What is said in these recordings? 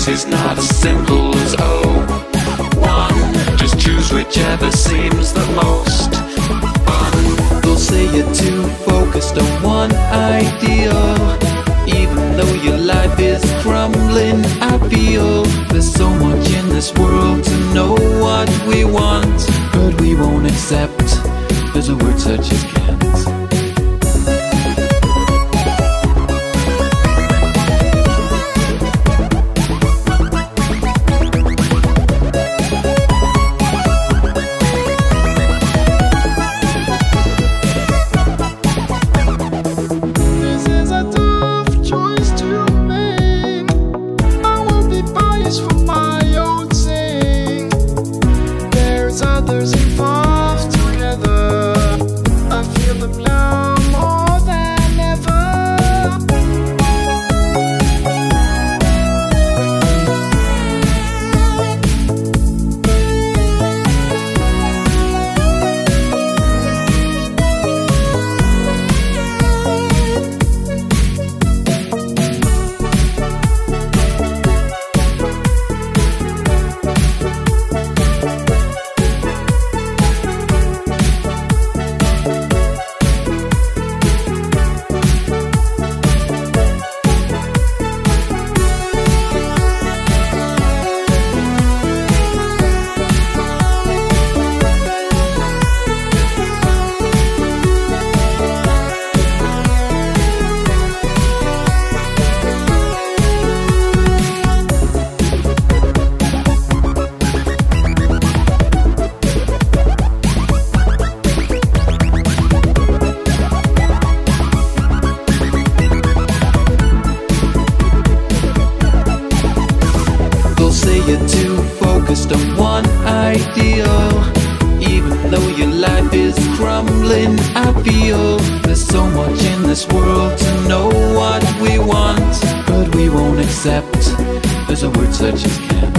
choice is not as simple as oh, one. Just choose whichever seems the most fun. They'll say you're too focused on one ideal, even though your life is crumbling. I feel there's so much in this world to know what we want, but we won't accept. There's a word such as can't. Others involved together, I feel them now more than ever. Say you're too focused on one ideal, even though your life is crumbling. I feel there's so much in this world to know what we want, but we won't accept. There's a word such as can't.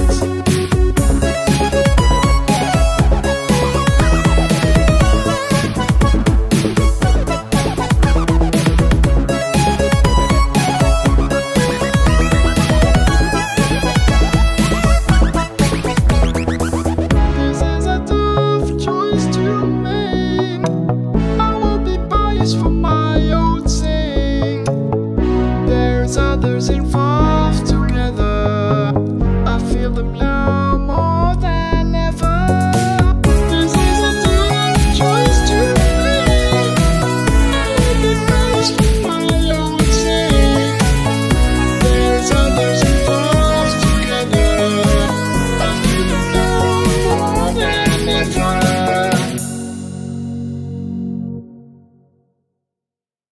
For my own sake, there's others in